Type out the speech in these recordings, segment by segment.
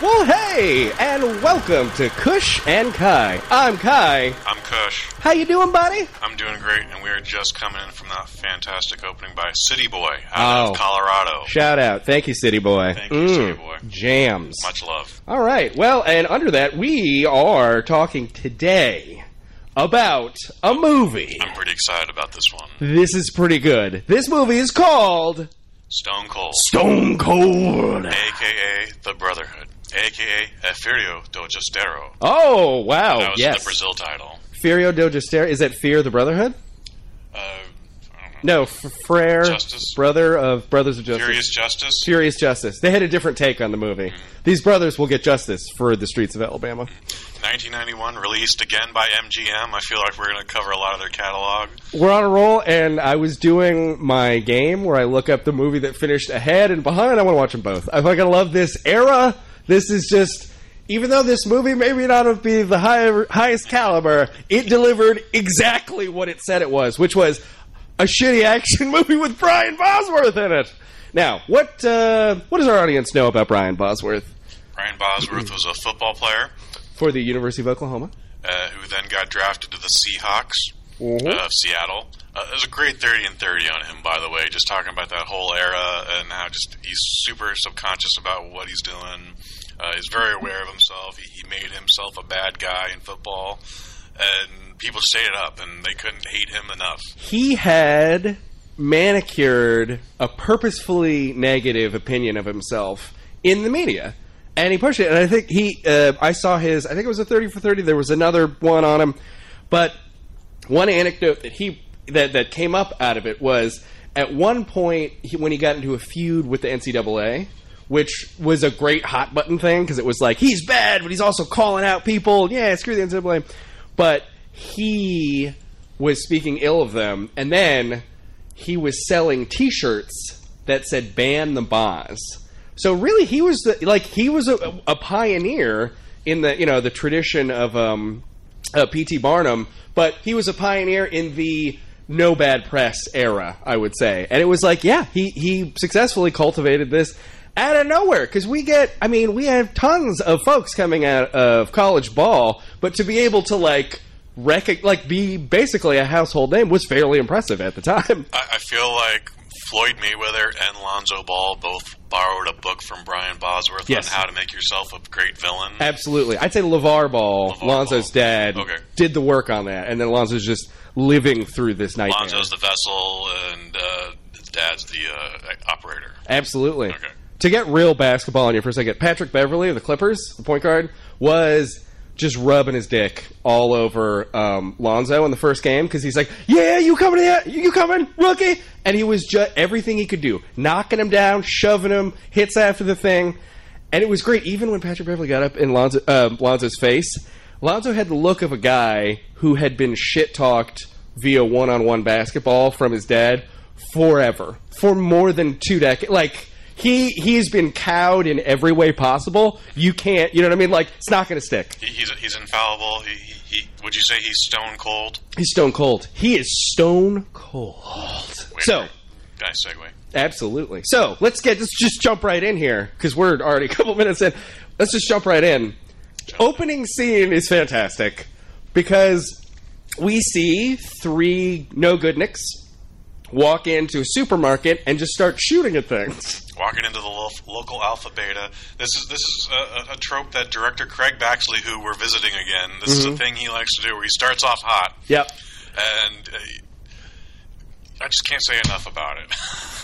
Well, hey, and welcome to Kush and Kai. I'm Kai. I'm Kush. How you doing, buddy? I'm doing great, and we are just coming in from that fantastic opening by City Boy out of Colorado. Shout out. Thank you, City Boy. Thank you, City Boy. Jams. Much love. All right. Well, and under that, we are talking today about a movie. I'm pretty excited about this one. This is pretty good. This movie is called Stone Cold. Stone Cold. A.K.A. The Brotherhood. A.K.A. Furio do Justeiro. Oh, wow. That was yes. the Brazil title. Furio do Justeiro. Is that Fear the Brotherhood? I don't know. No, Frere, Justice? brother of Brothers of Justice. Furious Justice? Furious Justice. They had a different take on the movie. These brothers will get justice for the streets of Alabama. 1991, released again by MGM. I feel like we're going to cover a lot of their catalog. We're on a roll, and I was doing my game where I look up the movie that finished ahead and behind. I want to watch them both. I fucking love this era. This is just... Even though this movie may not be the highest caliber, it delivered exactly what it said it was, which was a shitty action movie with Brian Bosworth in it. Now, what does our audience know about Brian Bosworth? Brian Bosworth was a football player. For the University of Oklahoma. Who then got drafted to the Seahawks of Seattle. There's a great 30 and 30 on him, by the way, just talking about that whole era and how just he's super subconscious about what he's doing. He's very aware of himself. He made himself a bad guy in football, and people stayed it up, and they couldn't hate him enough. He had manicured a purposefully negative opinion of himself in the media, and he pushed it. And I think I saw his, I think it was a 30 for 30. There was another one on him, but one anecdote that came up out of it was at one point when he got into a feud with the NCAA, which was a great hot button thing because it was like, he's bad, but he's also calling out people. Yeah, screw the NCAA. But he was speaking ill of them, and then he was selling T-shirts that said "Ban the Boz." So really, he was a pioneer in the tradition of P.T. Barnum, but he was a pioneer in the no bad press era, I would say. And it was like, yeah, he successfully cultivated this out of nowhere, because we have tons of folks coming out of college ball, but to be able to be basically a household name was fairly impressive at the time. I feel like Floyd Mayweather and Lonzo Ball both borrowed a book from Brian Bosworth on how to make yourself a great villain. Absolutely. I'd say LeVar Ball, Lonzo's dad, did the work on that, and then Lonzo's just living through this nightmare. Lonzo's the vessel, and his dad's the operator. Absolutely. Okay. To get real basketball on you for a second, Patrick Beverly of the Clippers, the point guard, was just rubbing his dick all over Lonzo in the first game because he's like, yeah, you coming, rookie? And he was just everything he could do, knocking him down, shoving him, hits after the thing. And it was great. Even when Patrick Beverly got up in Lonzo's face, Lonzo had the look of a guy who had been shit-talked via one-on-one basketball from his dad forever, for more than 2 decades. Like, He's been cowed in every way possible. You can't, you know what I mean? Like, it's not going to stick. He's infallible. He would you say he's stone cold? He's stone cold. He is stone cold. Nice segue. Absolutely. So let's just jump right in here because we're already a couple minutes in. Let's just jump right in. Opening scene is fantastic because we see 3 no-goodniks walk into a supermarket and just start shooting at things. Walking into the local Alpha Beta. This is a trope that director Craig Baxley, who we're visiting again, this is a thing he likes to do where he starts off hot. Yep. And I just can't say enough about it.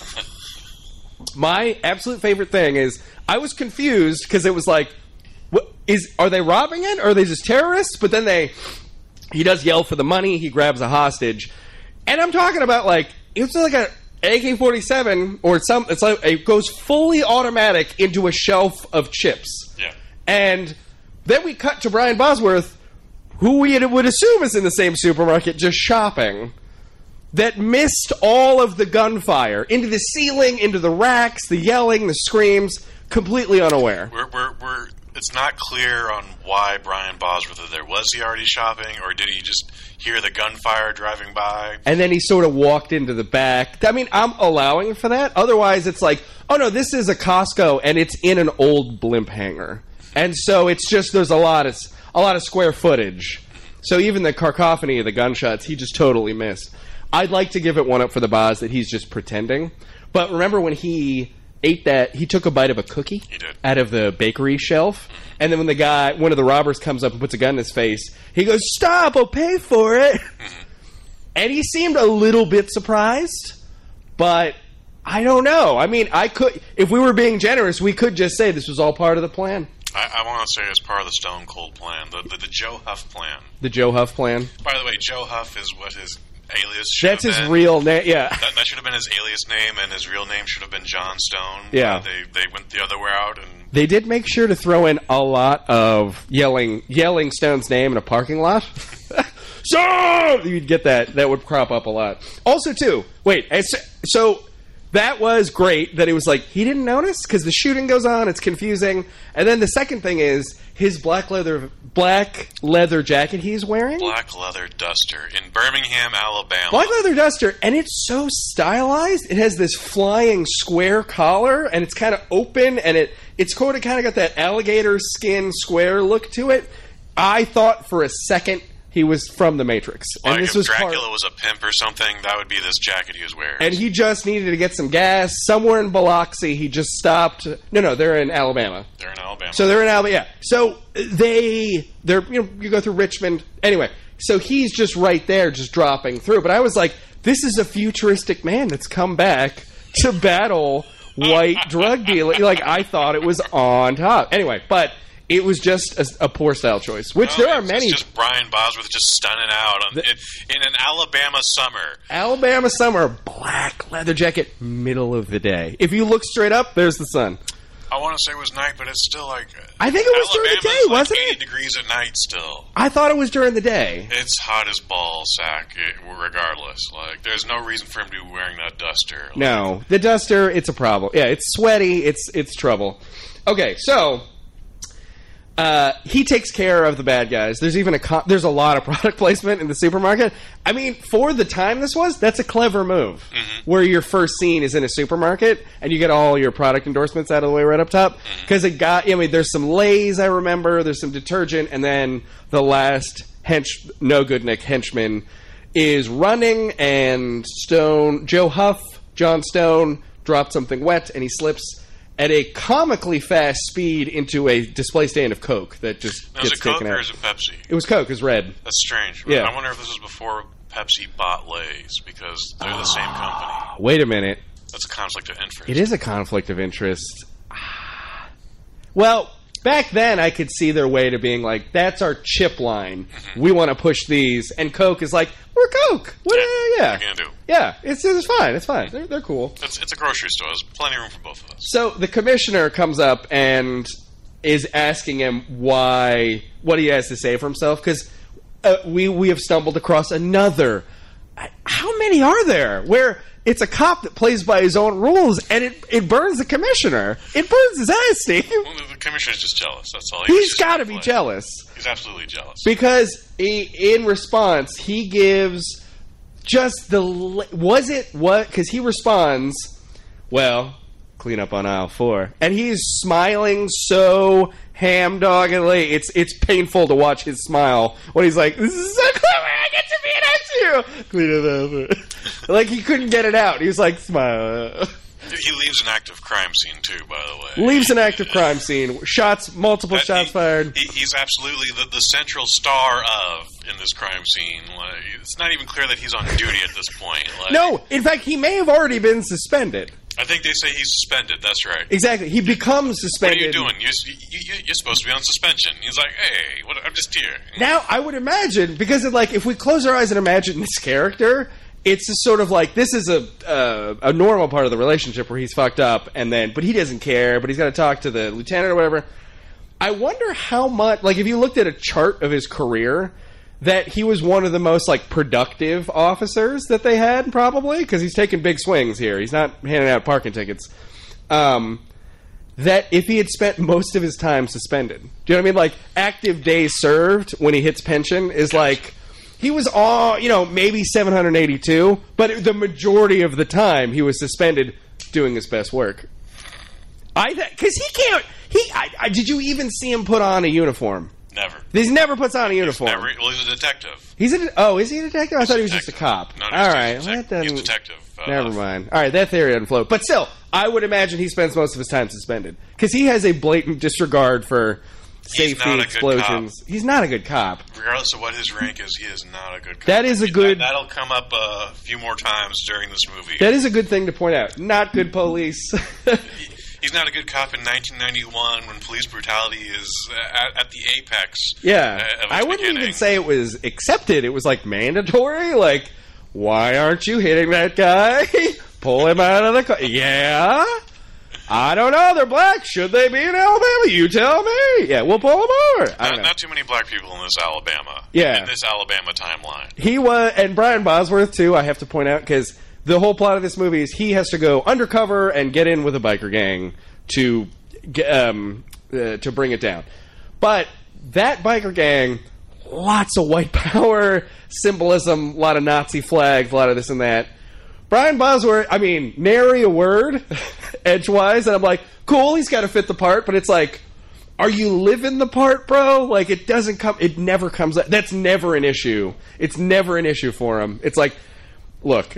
My absolute favorite thing is I was confused because it was like, are they robbing it or are they just terrorists? But then he does yell for the money. He grabs a hostage. And I'm talking about it's like a AK-47 or it's like it goes fully automatic into a shelf of chips. Yeah. And then we cut to Brian Bosworth, who we would assume is in the same supermarket just shopping, that missed all of the gunfire into the ceiling, into the racks, the yelling, the screams, completely unaware. It's not clear on why Brian Bosworth, was he already shopping, or did he just hear the gunfire driving by? And then he sort of walked into the back. I mean, I'm allowing for that. Otherwise, it's like, oh no, this is a Costco, and it's in an old blimp hangar. And so it's just there's a lot of square footage. So even the cacophony of the gunshots, he just totally missed. I'd like to give it one up for the Boz that he's just pretending. But remember when he ate that, he took a bite of a cookie out of the bakery shelf, and then when one of the robbers comes up and puts a gun in his face, he goes, "Stop, I'll pay for it." And he seemed a little bit surprised, but I don't know. I mean, if we were being generous, we could just say this was all part of the plan. I want to say it's part of the Stone Cold plan, the Joe Huff plan. The Joe Huff plan? By the way, Joe Huff is what his alias should have been. That's his real name, yeah. That should have been his alias name, and his real name should have been John Stone. Yeah. They went the other way out. And they did make sure to throw in a lot of yelling Stone's name in a parking lot. So you'd get that. That would crop up a lot. Also, too, so that was great that it was like he didn't notice because the shooting goes on. It's confusing. And then the second thing is his black leather jacket he's wearing. Black leather duster in Birmingham, Alabama. Black leather duster, and it's so stylized. It has this flying square collar, and it's kind of open, and it's kind of got that alligator skin square look to it. I thought for a second he was from The Matrix. Like and this if was Dracula was a pimp or something, that would be this jacket he was wearing. And he just needed to get some gas. Somewhere in Biloxi, he just stopped. No, they're in Alabama. They're in Alabama. So they're in Alabama, yeah. So you go through Richmond. Anyway, so he's just right there, just dropping through. But I was like, this is a futuristic man that's come back to battle white drug dealing. Like, I thought it was on top. Anyway, but it was just a poor style choice, which there are many. It's just Brian Bosworth just stunning out in an Alabama summer. Alabama summer, black leather jacket, middle of the day. If you look straight up, there's the sun. I want to say it was night, but it's still like... I think it was during the day, wasn't it? 80 degrees at night still. I thought it was during the day. It's hot as ball sack, regardless. Like, there's no reason for him to be wearing that duster. Like, no, the duster, it's a problem. Yeah, it's sweaty, it's trouble. Okay, so... he takes care of the bad guys. There's even there's a lot of product placement in the supermarket. I mean, for the time that's a clever move. Mm-hmm. Where your first scene is in a supermarket and you get all your product endorsements out of the way right up top. Because there's some Lay's, I remember. There's some detergent, and then the last no good Nick henchman is running, and John Stone dropped something wet, and he slips at a comically fast speed into a display stand of Coke that just now, gets taken out. Was it Coke or is it Pepsi? It was Coke. It was red. That's strange. Yeah. I wonder if this was before Pepsi bought Lay's, because they're the same company. Wait a minute. That's a conflict of interest. It is a conflict of interest. Well, back then I could see their way to being like, that's our chip line. Mm-hmm. We want to push these. And Coke is like, we're Coke. What are you going to do? Yeah, it's fine. It's fine. They're cool. It's a grocery store. There's plenty of room for both of us. So the commissioner comes up and is asking him what he has to say for himself, because we have stumbled across another. How many are there? Where it's a cop that plays by his own rules, and it burns the commissioner. It burns his ass, Steve. Well, the commissioner's just jealous. That's all. He's got to be jealous. He's absolutely jealous. Because in response, he gives just because he responds, well, clean up on aisle 4. And he's smiling so ham-doggedly. It's painful to watch his smile when he's like, this is so clever, I get to be an SU. Clean up aisle 4. Like, he couldn't get it out. He was like, smile. He leaves an active crime scene, too, by the way. Leaves an active crime scene. Multiple shots fired. He's absolutely the central star in this crime scene. Like, it's not even clear that he's on duty at this point. Like, no, in fact, he may have already been suspended. I think they say he's suspended. That's right. Exactly. He becomes suspended. What are you doing? You're supposed to be on suspension. He's like, hey, I'm just here. Now, I would imagine, because if we close our eyes and imagine this character, it's just sort of like, this is a normal part of the relationship where he's fucked up, but he doesn't care, but he's got to talk to the lieutenant or whatever. I wonder how much, if you looked at a chart of his career, that he was one of the most productive officers that they had, probably, because he's taking big swings here. He's not handing out parking tickets. That if he had spent most of his time suspended, do you know what I mean? Active days served when he hits pension is he was maybe 782, but the majority of the time he was suspended doing his best work. Because he can't. Did you even see him put on a uniform? Never. He never puts on a uniform. He's a detective. Is he a detective? I thought he was just a cop. No, all right. He's a detective. Never mind. All right, that theory doesn't float. But still, I would imagine he spends most of his time suspended. Because he has a blatant disregard for safety, explosions. He's not a good cop. Regardless of what his rank is, he is not a good cop. That is a good... That'll come up a few more times during this movie. That is a good thing to point out. Not good police. He's not a good cop in 1991 when police brutality is at the apex. Yeah. I wouldn't even say it was accepted. It was like mandatory. Like, why aren't you hitting that guy? Pull him out of the car. Yeah? I don't know. They're black. Should they be in Alabama? You tell me. Yeah, we'll pull them over. Not too many black people in this Alabama. Yeah. In this Alabama timeline. He was, and Brian Bosworth, too, I have to point out, because the whole plot of this movie is he has to go undercover and get in with a biker gang to bring it down. But that biker gang, lots of white power symbolism, a lot of Nazi flags, a lot of this and that. Brian Bosworth, I mean, nary a word edgewise, and I'm like, cool, he's got to fit the part, but it's like, are you living the part, bro? Like, it never comes up. That's never an issue. It's never an issue for him. It's like, look,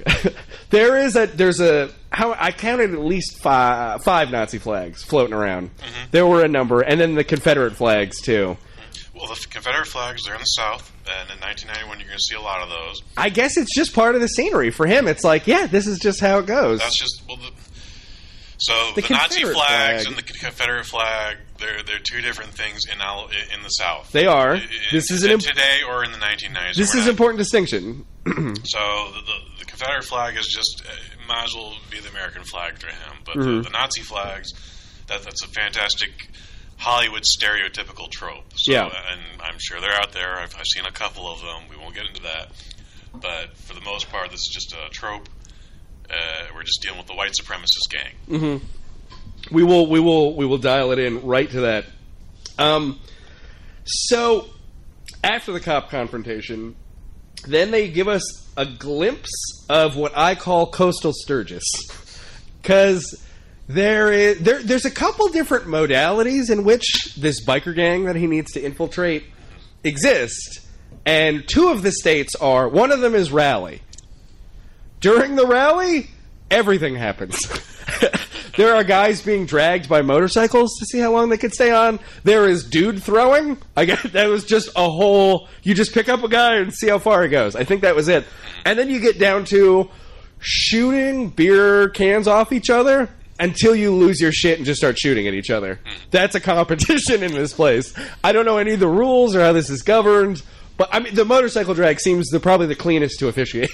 I counted at least five Nazi flags floating around. Mm-hmm. There were a number, and then the Confederate flags, too. Well, the Confederate flags, they're in the South, and in 1991 you're going to see a lot of those. I guess it's just part of the scenery. For him, it's like, yeah, this is just how it goes. That's just, the Nazi flags and the Confederate flag, they're two different things in the South. They are. Today or in the 1990s. This is an important distinction. So the Confederate flag is just, might as well be the American flag to him. But the Nazi flags, that's a fantastic Hollywood stereotypical trope. So, yeah. And I'm sure they're out there. I've seen a couple of them. We won't get into that. But for the most part, this is just a trope. We're just dealing with the white supremacist gang. Mm-hmm. We will dial it in right to that. So after the cop confrontation, then they give us a glimpse of what I call Coastal Sturgis, because there's a couple different modalities in which this biker gang that he needs to infiltrate exist, and two of the states are, one of them is rally. During the rally, everything happens. There are guys being dragged by motorcycles to see how long they could stay on. There is dude throwing. I guess that was just a whole... You just pick up a guy and see how far he goes. I think that was it. And then you get down to shooting beer cans off each other until you lose your shit and just start shooting at each other. That's a competition in this place. I don't know any of the rules or how this is governed. But I mean, the motorcycle drag seems probably the cleanest to officiate.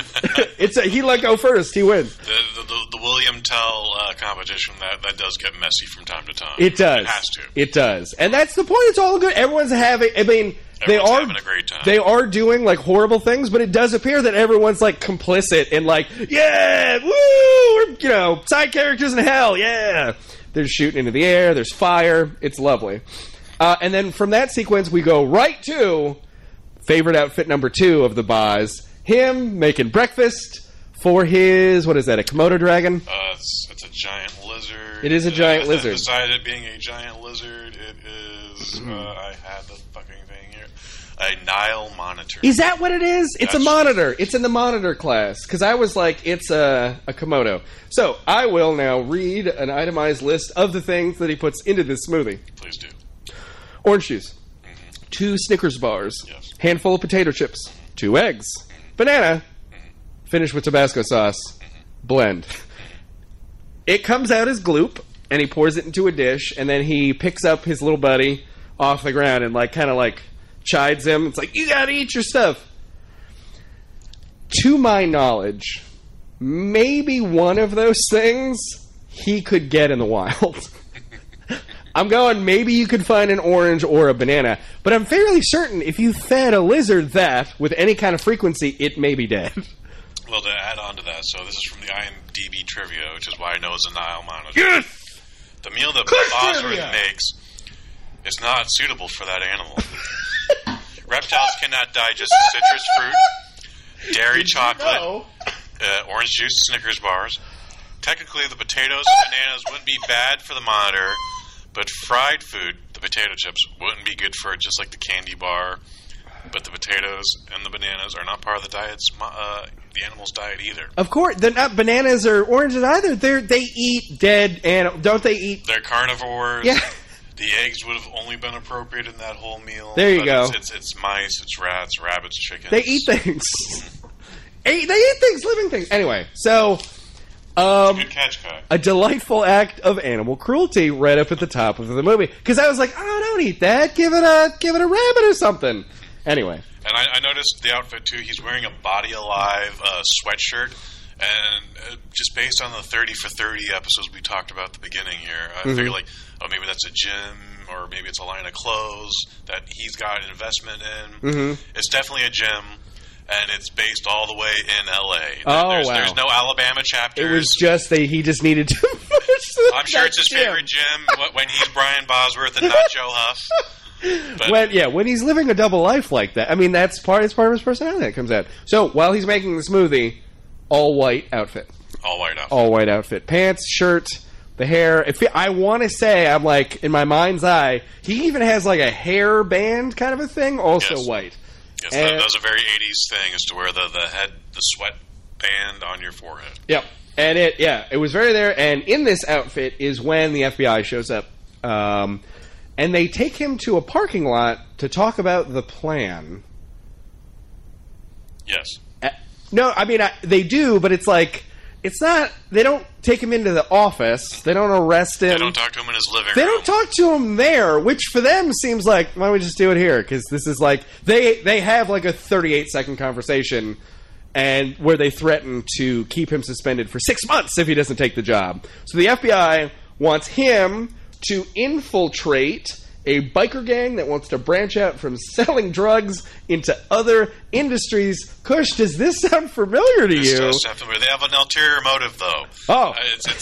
He let go first. He wins. The William Tell competition that does get messy from time to time. It does. It has to. It does, and that's the point. It's all good. Everyone's having. I mean, having a great time. They are doing like horrible things, but it does appear that everyone's like complicit and like, yeah, woo, side characters in hell, yeah. They're shooting into the air. There's fire. It's lovely. And then from that sequence, we go right to favorite outfit number 2 of the Boz. Him making breakfast for his, what is that, a Komodo dragon? It's a giant lizard. It is a giant lizard. Beside it being a giant lizard, it is, I have the fucking thing here, a Nile monitor. Is that what it is? It's a monitor. It's in the monitor class. Because I was like, it's a Komodo. So I will now read an itemized list of the things that he puts into this smoothie. Please do. Orange juice. 2 Snickers bars. Yes. Handful of potato chips. 2 eggs. Banana. Finish with Tabasco sauce. Blend. It comes out as gloop, and he pours it into a dish, and then he picks up his little buddy off the ground and kind of chides him. It's like, you gotta eat your stuff. To my knowledge, maybe one of those things he could get in the wild. I'm going, maybe you could find an orange or a banana, but I'm fairly certain if you fed a lizard that with any kind of frequency, it may be dead. Well, to add on to that, so this is from the IMDb trivia, which is why I know it's a Nile monitor. Yes! The meal that Bosworth makes is not suitable for that animal. Reptiles cannot digest citrus fruit, dairy chocolate, orange juice, Snickers bars, technically the potatoes and bananas wouldn't be bad for the monitor, but fried food, the potato chips, wouldn't be good for it, just like the candy bar. But the potatoes and the bananas are not part of the the animal's diet either. Of course, they're not bananas or oranges either. They eat dead animals. Don't they eat? They're carnivores. Yeah. The eggs would have only been appropriate in that whole meal. There you go. It's mice, it's rats, rabbits, chickens. They eat things. They eat things, living things. Anyway, so good catch, Kai. a delightful act of animal cruelty right up at the top of the movie. Because I was like, oh, don't eat that. Give it a rabbit or something. Anyway. And I noticed the outfit, too. He's wearing a Body Alive sweatshirt. And just based on the 30 for 30 episodes we talked about at the beginning here, I figured, like, oh, maybe that's a gym, or maybe it's a line of clothes that he's got an investment in. It's definitely a gym, and it's based all the way in L.A. Wow. There's no Alabama chapters. It was just he just needed to push I'm sure it's his favorite gym when he's Brian Bosworth and not Joe Huff. But when he's living a double life like that, I mean, it's part of his personality that comes out. So while he's making the smoothie, all white outfit. All white outfit. Pants, shirt, the hair. I want to say, I'm like, in my mind's eye, he even has like a hair band kind of a thing, also white. Yes, that was a very 80s thing, is to wear the sweat band on your forehead. Yep. And it was very there. And in this outfit is when the FBI shows up. And they take him to a parking lot to talk about the plan. Yes. No, I mean, they do, but it's like, it's not, they don't take him into the office. They don't arrest him. They don't talk to him in his living room. They don't talk to him there, which for them seems like, why don't we just do it here? Because this is like, they have like a 38-second conversation and where they threaten to keep him suspended for 6 months if he doesn't take the job. So the FBI wants him to infiltrate a biker gang that wants to branch out from selling drugs into other industries. Kush, does this sound familiar to you? This does sound familiar. They have an ulterior motive, though. Oh.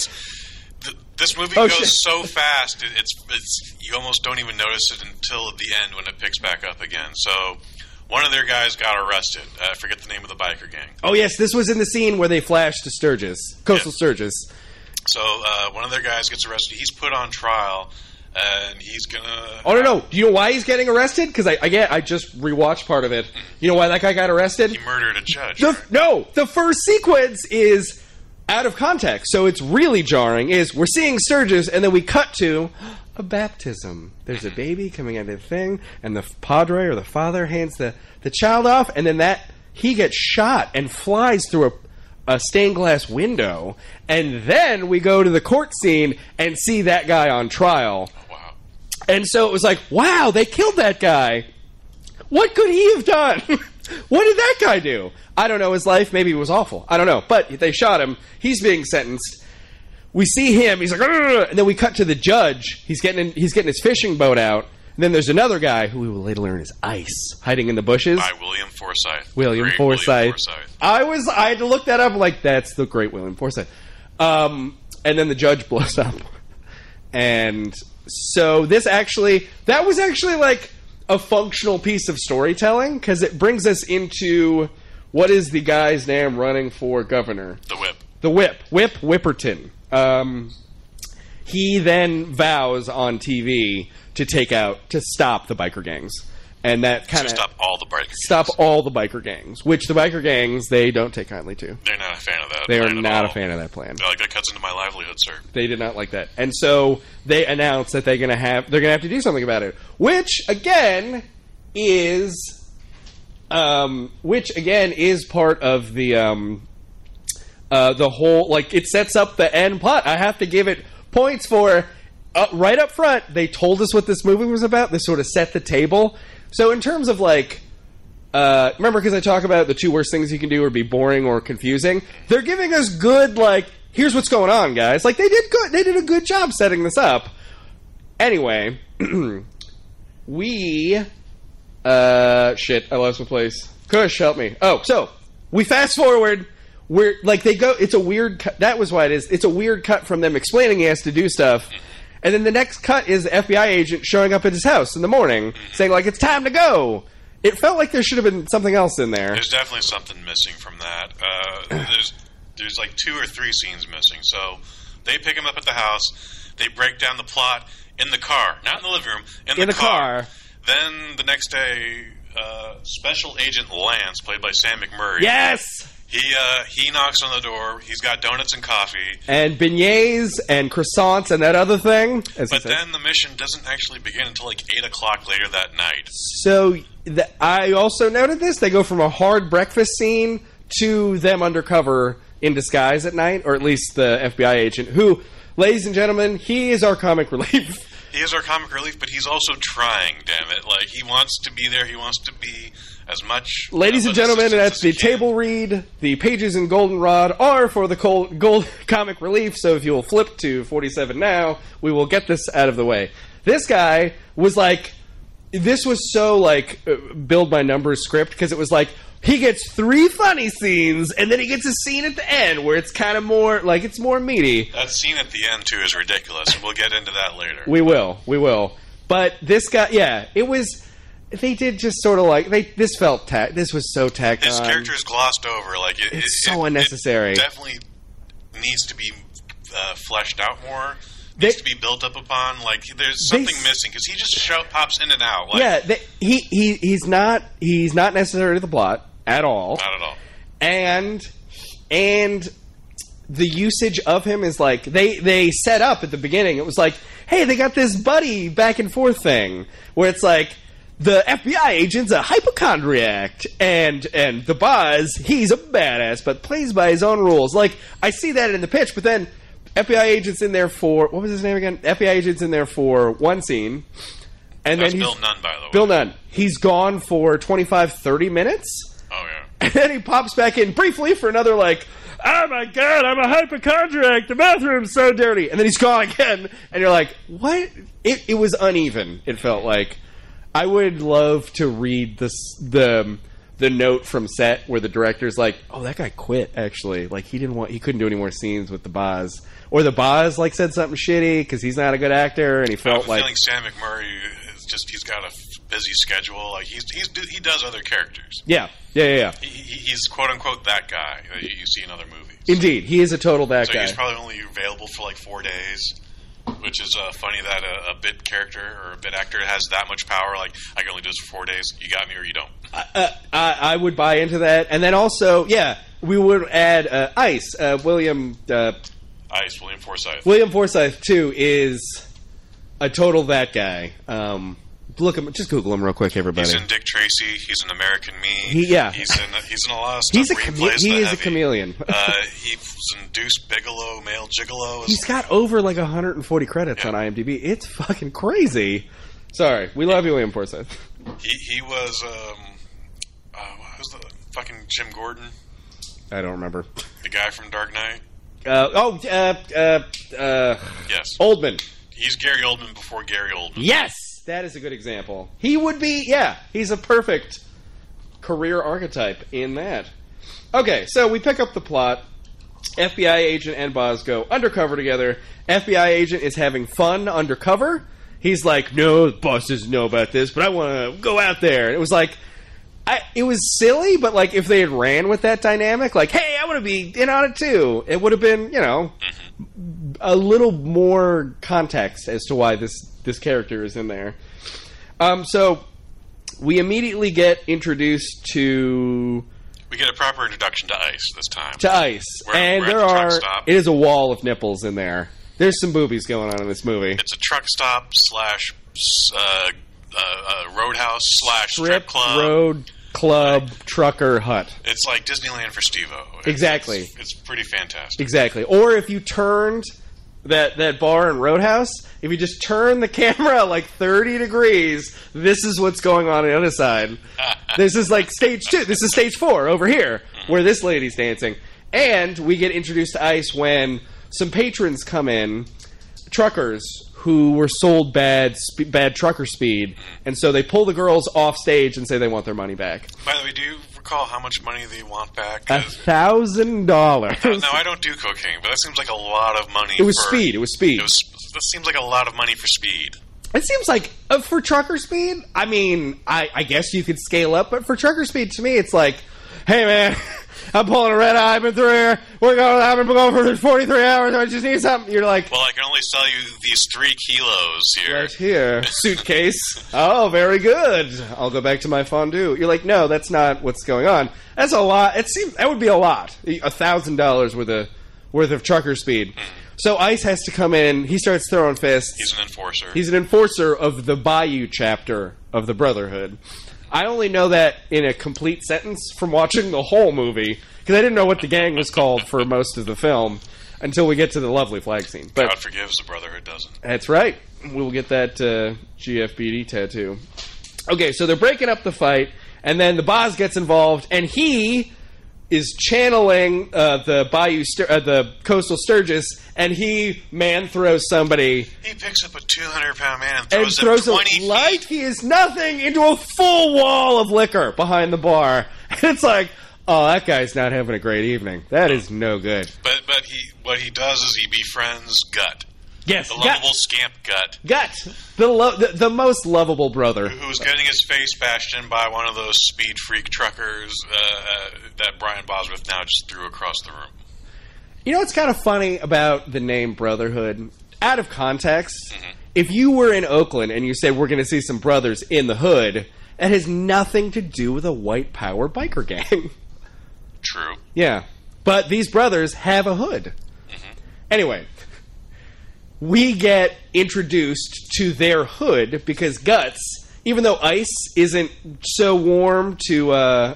This movie goes so fast, it's you almost don't even notice it until the end when it picks back up again. So one of their guys got arrested. I forget the name of the biker gang. Oh, yes. This was in the scene where they flashed to Sturgis, Coastal Sturgis. So one of their guys gets arrested. He's put on trial, and he's gonna... Oh, no. Do you know why he's getting arrested? Because I just rewatched part of it. You know why that guy got arrested? He murdered a judge. No, the first sequence is out of context, so it's really jarring. We're seeing Sturgis, and then we cut to a baptism. There's a baby coming out of the thing, and the padre or the father hands the child off, and then he gets shot and flies through a stained glass window, and then we go to the court scene and see that guy on trial. Oh, wow. And so it was like, wow, they killed that guy. What could he have done? What did that guy do? I don't know his life. Maybe it was awful. I don't know. But they shot him. He's being sentenced. We see him. He's like, "Argh!" And then we cut to the judge. He's getting his fishing boat out. And then there's another guy who we will later learn is Ice, hiding in the bushes. By William Forsythe. William Forsythe. I had to look that up. Like, that's the great William Forsythe. And then the judge blows up. And so that was actually like a functional piece of storytelling, because it brings us into, what is the guy's name running for governor? The Whip. Whip Whipperton. He then vows on TV to stop the biker gangs. And that kind of... stop all the biker gangs. Stop all the biker gangs. Which the biker gangs, they don't take kindly to. They're not a fan of that. They are not a fan of that plan. They're like, that cuts into my livelihood, sir. They did not like that. And so they announced that they're going to have to do something about it. Which, again, is part of the whole... Like, it sets up the end plot. I have to give it points for... right up front, they told us what this movie was about. They sort of set the table. So in terms of, like... remember, because I talk about the two worst things you can do are be boring or confusing? They're giving us good, like, here's what's going on, guys. Like, they did good. They did a good job setting this up. Anyway, shit, I lost my place. Kush, help me. Oh, so, we fast forward... Where, like, they go... It's a weird cut. That was why it is. It's a weird cut from them explaining he has to do stuff. And then the next cut is the FBI agent showing up at his house in the morning, saying, like, it's time to go. It felt like there should have been something else in there. There's definitely something missing from that. there's like 2 or 3 scenes missing. So they pick him up at the house. They break down the plot in the car, not in the living room, in the car. Then the next day, Special Agent Lance, played by Sam McMurray. Yes! He knocks on the door. He's got donuts and coffee. And beignets and croissants and that other thing. But then the mission doesn't actually begin until like 8 o'clock later that night. So I also noted this. They go from a hard breakfast scene to them undercover in disguise at night, or at least the FBI agent, who, ladies and gentlemen, he is our comic relief. He is our comic relief, but he's also trying, damn it. Like, he wants to be there. He wants to be as much... Ladies and gentlemen, that's the table read. The pages in Goldenrod are for the gold comic relief, so if you will flip to 47 now, we will get this out of the way. This guy was like... This was so, like, build by numbers script, because it was like, he gets 3 funny scenes, and then he gets a scene at the end where it's kind of more, like, it's more meaty. That scene at the end, too, is ridiculous, and we'll get into that later. We will. But this guy, yeah, it was, they did just sort of like, this felt, this was so tacked on. His character is glossed over, like, it's so unnecessary. It definitely needs to be fleshed out more. Needs to be built up upon. Like, there's something missing because he just pops in and out. Like, he's not necessary to the plot at all. Not at all. And the usage of him is like they set up at the beginning. It was like, hey, they got this buddy back and forth thing where it's like the FBI agent's a hypochondriac and the Boz, he's a badass but plays by his own rules. Like, I see that in the pitch, but then FBI agent's in there for... What was his name again? FBI agent's in there for one scene. And then Bill Nunn, by the way. Bill Nunn. He's gone for 25, 30 minutes. Oh, yeah. And then he pops back in briefly for another, like, oh, my God, I'm a hypochondriac. The bathroom's so dirty. And then he's gone again. And you're like, what? It was uneven, it felt like. I would love to read the note from set where the director's like, oh, that guy quit, actually. Like, he couldn't do any more scenes with the Boz. Or the Boz, like, said something shitty because he's not a good actor, and he felt like... I have a feeling Sam McMurray is just, he's got a busy schedule. Like, he does other characters. Yeah. He's quote-unquote that guy that you see in other movies. Indeed. He is a total that guy. So he's probably only available for, like, 4 days. Which is funny that a bit character or a bit actor has that much power. Like, I can only do this for 4 days. You got me or you don't. I would buy into that. And then also, yeah, we would add Ice. William Forsythe. William Forsythe, too, is a total that guy. Just Google him real quick, everybody. He's in Dick Tracy. He's in American Me. He's in a lot of stuff. He is a chameleon. He was in Deuce Bigelow, Male Gigolo. He's got over like 140 credits on IMDb. It's fucking crazy. Sorry, we love you, William Forsythe. He was who's the fucking Jim Gordon? I don't remember. The guy from Dark Knight. Yes, Oldman. He's Gary Oldman before Gary Oldman. Yes. That is a good example. He would be, he's a perfect career archetype in that. Okay, so we pick up the plot. FBI agent and Boz go undercover together. FBI agent is having fun undercover. He's like, no, the boss doesn't know about this, but I want to go out there. And it was like, it was silly, but like if they had ran with that dynamic, like, hey, I want to be in on it too, it would have been, a little more context as to why this character is in there. So we immediately get introduced to... We get a proper introduction to Ice this time. To Ice. And it is a wall of nipples in there. There's some boobies going on in this movie. It's a truck stop slash roadhouse slash strip club. Road club trucker hut. It's like Disneyland for Steve-O. Exactly. It's pretty fantastic. Exactly. Or if you turned... That bar and Roadhouse, if you just turn the camera like 30 degrees, this is what's going on the other side. This is like stage 2. This is stage 4 over here, where this lady's dancing. And we get introduced to Ice when some patrons come in, truckers, who were sold bad trucker speed, and so they pull the girls off stage and say they want their money back. By the way, do you recall how much money they want back? $1,000. Now, I don't do cocaine, but that seems like a lot of money. It was speed. That seems like a lot of money for speed. It seems like, for trucker speed, I mean, I guess you could scale up, but for trucker speed, to me, it's like, hey, man, I'm pulling a red eye. I've been through here. I've been going for 43 hours. I just need something. You're like, well, I can only sell you these 3 kilos here. right here. Suitcase. Oh, very good. I'll go back to my fondue. You're like, no, that's not what's going on. That's a lot. It seems that would be a lot. $1,000 worth of trucker speed. So Ice has to come in. He starts throwing fists. He's an enforcer. He's an enforcer of the Bayou chapter of the Brotherhood. I only know that in a complete sentence from watching the whole movie, because I didn't know what the gang was called for most of the film until we get to the lovely flag scene. But God forgives, the Brotherhood doesn't. that's right. We'll get that GFBD tattoo. Okay, so they're breaking up the fight, and then the Boz gets involved, and he is channeling the Coastal Sturgis, and he throws somebody. He picks up a 200-pound man and throws him him 20 feet. like he is nothing into a full wall of liquor behind the bar. And it's like, oh, that guy's not having a great evening. That is no good. But what he does is he befriends Gut. Yes, The lovable scamp Gut. Gut, the most lovable brother. Who's getting his face bashed in by one of those speed freak truckers that Brian Bosworth now just threw across the room. You know what's kind of funny about the name Brotherhood? Out of context, if you were in Oakland and you say we're going to see some brothers in the hood, that has nothing to do with a white power biker gang. True. Yeah. But these brothers have a hood. Anyway, we get introduced to their hood because Guts, even though Ice isn't so warm to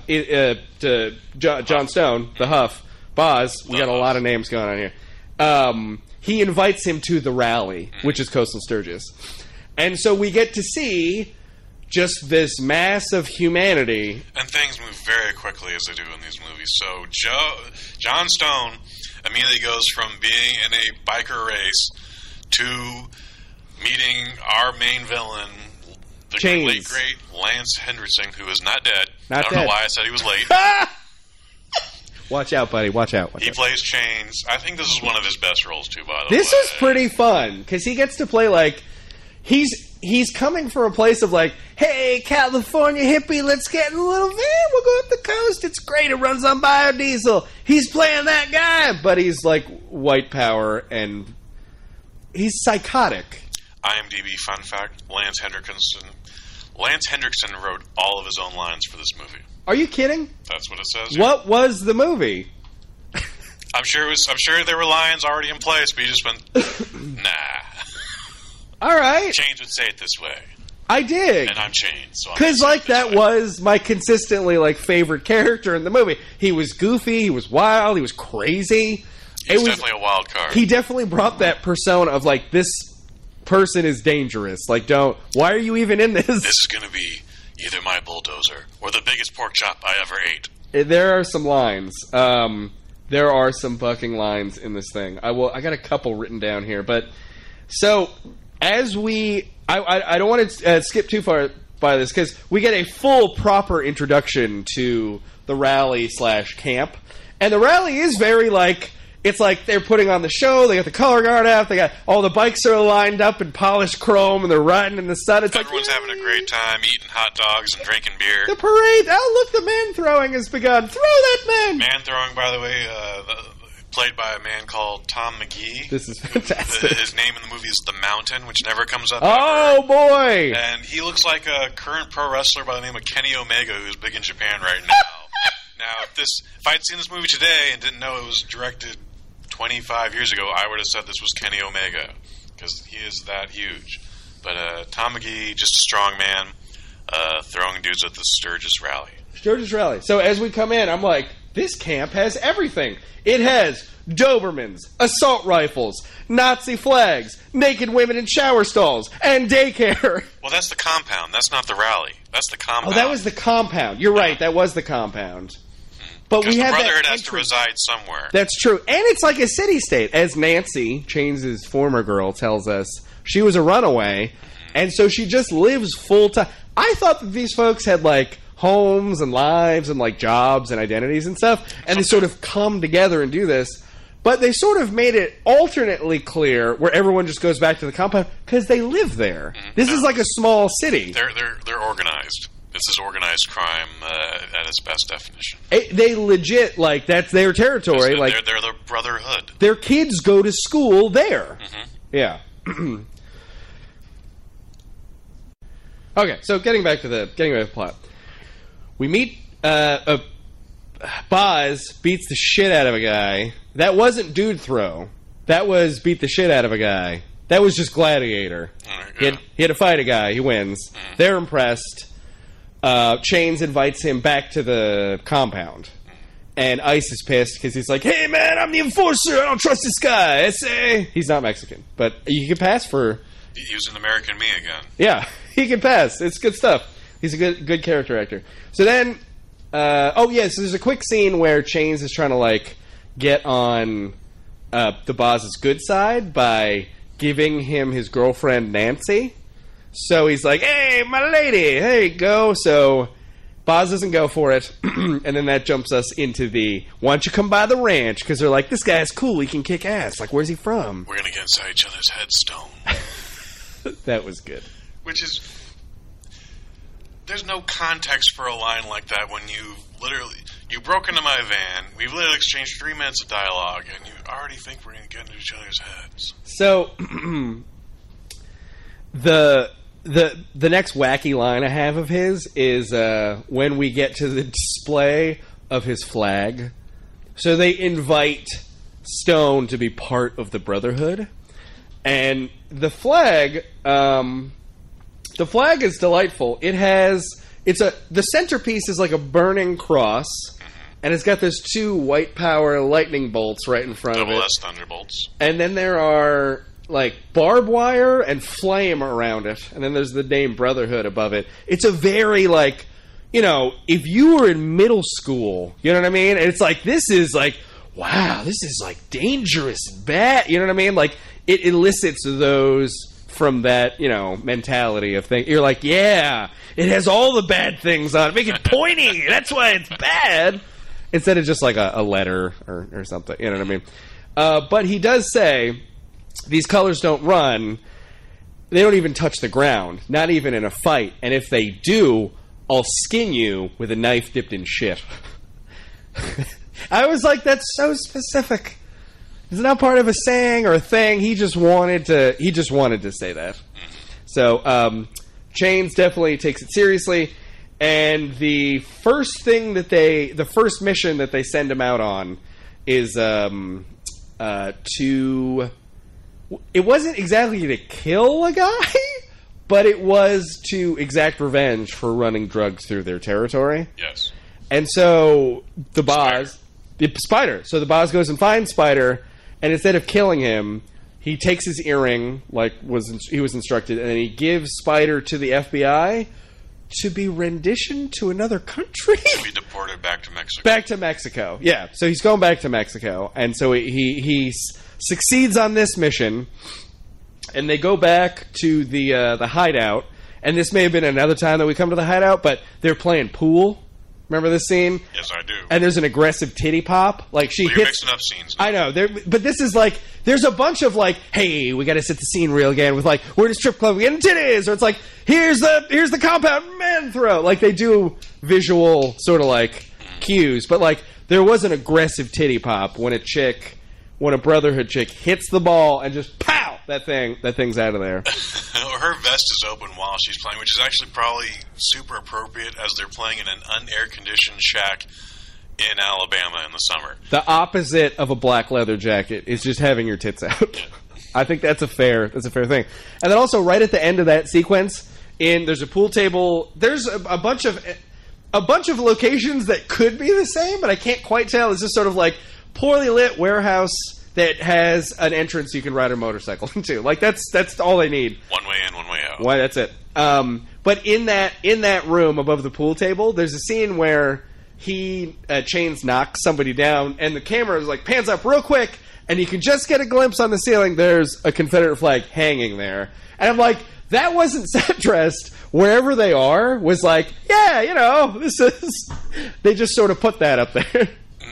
John Stone, the Huff, Boz, we got a lot of names going on here. He invites him to the rally, which is Coastal Sturgis. And so we get to see just this mass of humanity. And things move very quickly as they do in these movies. So John Stone immediately goes from being in a biker race to meeting our main villain, the late great Lance Henriksen, who is not dead. I don't know why I said he was late. Watch out, buddy. Watch out. He plays Chains. I think this is one of his best roles, too, by the way. This is pretty fun, because he gets to play, like, he's coming from a place of, like, hey, California hippie, let's get in a little van. We'll go up the coast. It's great. It runs on biodiesel. He's playing that guy. But he's, like, white power, and he's psychotic. IMDb fun fact, Lance Henriksen wrote all of his own lines for this movie. Are you kidding? That's what it says. What was the movie? I'm sure there were lines already in place, but he just went, nah. All right. Chains would say it this way. I dig. And I'm Chains. Because, like, that was my consistently, like, favorite character in the movie. He was goofy. He was wild. He was crazy. He's definitely a wild card. He definitely brought that persona of, like, this person is dangerous. Like, why are you even in this? This is going to be either my bulldozer or the biggest pork chop I ever ate. There are some lines. There are some fucking lines in this thing. I got a couple written down here, but so as I don't want to skip too far by this because we get a full proper introduction to the rally / camp, and the rally is very like. It's like they're putting on the show. They got the color guard out. They got all the bikes are lined up in polished chrome, and they're riding in the sun. It's Everyone's having a great time, eating hot dogs and drinking beer. The parade. Oh, look, the man throwing has begun. Throw that man. Man throwing, by the way, played by a man called Tom McGee. This is fantastic. His name in the movie is The Mountain, which never comes up. Oh, ever. Boy. And he looks like a current pro wrestler by the name of Kenny Omega, who's big in Japan right now. Now, if I'd seen this movie today and didn't know it was directed 25 years ago, I would have said this was Kenny Omega, because he is that huge. But Tom McGee, just a strong man, throwing dudes at the Sturgis rally. Sturgis rally. So as we come in, I'm like, this camp has everything. It has Dobermans, assault rifles, Nazi flags, naked women in shower stalls, and daycare. Well, that's the compound. That's not the rally. That's the compound. Oh, that was the compound. You're right. That was the compound. But we the have Brotherhood that has to reside somewhere. That's true. And it's like a city-state. As Nancy, Chains' former girl, tells us, she was a runaway, and so she just lives full-time. I thought that these folks had, like, homes and lives and, like, jobs and identities and stuff, and they sort of come together and do this. But they sort of made it alternately clear where everyone just goes back to the compound because they live there. This is like a small city. They're organized. This is organized crime at its best definition. They legit, like, that's their territory. They're the Brotherhood. Their kids go to school there. Mm-hmm. Yeah. Okay, so getting back to the plot. We meet Boz beats the shit out of a guy. That wasn't dude throw. That was beat the shit out of a guy. That was just gladiator. Yeah. He had to fight a guy. He wins. They're impressed. Chains invites him back to the compound. And Ice is pissed because he's like, hey, man, I'm the enforcer. I don't trust this guy. I say. He's not Mexican. But you can pass for... He was an American me again. Yeah, he can pass. It's good stuff. He's a good character actor. So then... so there's a quick scene where Chains is trying to, like, get on the Boz's good side by giving him his girlfriend, Nancy. So he's like, hey, my lady, there you go. So Boz doesn't go for it. And then that jumps us into the, why don't you come by the ranch? Because they're like, this guy's cool. He can kick ass. Like, where's he from? We're going to get inside each other's headstone. That was good. Which is... There's no context for a line like that when you broke into my van, we've literally exchanged 3 minutes of dialogue, and you already think we're going to get into each other's heads. So, the next wacky line I have of his is when we get to the display of his flag. So they invite Stone to be part of the Brotherhood, and the flag is delightful. The centerpiece is like a burning cross, and it's got those 2 white power lightning bolts right in front of it. Double S thunderbolts. And then there are like barbed wire and flame around it, and then there's the name Brotherhood above it. It's a very, like, you know, if you were in middle school, you know what I mean? And it's like, this is like, wow, this is like dangerous and bad, you know what I mean? Like, it elicits those from that, you know, mentality of thing. You're like, yeah, it has all the bad things on it. Make it pointy. That's why it's bad. Instead of just like a letter or something. You know what I mean? But he does say, these colors don't run. They don't even touch the ground. Not even in a fight. And if they do, I'll skin you with a knife dipped in shit. I was like, that's so specific. It's not part of a saying or a thing. He just wanted to say that. So, Chains definitely takes it seriously. And the first mission that they send him out on is it wasn't exactly to kill a guy, but it was to exact revenge for running drugs through their territory. Yes. And so the Boz, Spider. So the Boz goes and finds Spider, and instead of killing him, he takes his earring, like he was instructed, and then he gives Spider to the FBI to be renditioned to another country. To be deported back to Mexico. Back to Mexico, yeah. So he's going back to Mexico, and so he succeeds on this mission, and they go back to the hideout. And this may have been another time that we come to the hideout, but they're playing pool. Remember this scene? Yes, I do. And there's an aggressive titty pop. Like she you're hits. Mixing up scenes now. I know. But this is like, there's a bunch of like, hey, we got to set the scene real again with like, we're at a strip club, we getting titties, or it's like, here's the compound man throw. Like they do visual sort of like cues, but like there was an aggressive titty pop when a Brotherhood chick hits the ball and just pow, that thing's out of there. Her vest is open while she's playing, which is actually probably super appropriate as they're playing in an un-air-conditioned shack in Alabama in the summer. The opposite of a black leather jacket is just having your tits out. I think that's a fair thing. And then also right at the end of that sequence, there's a pool table. There's a bunch of locations that could be the same, but I can't quite tell. It's just sort of like poorly lit warehouse that has an entrance you can ride a motorcycle into. Like that's all they need. One way in, one way out. Why? That's it. But in that room above the pool table, there's a scene where Chains knocks somebody down, and the camera is like pans up real quick, and you can just get a glimpse on the ceiling. There's a Confederate flag hanging there, and I'm like, that wasn't set dressed. Wherever they are was like, yeah, you know, this is. They just sort of put that up there.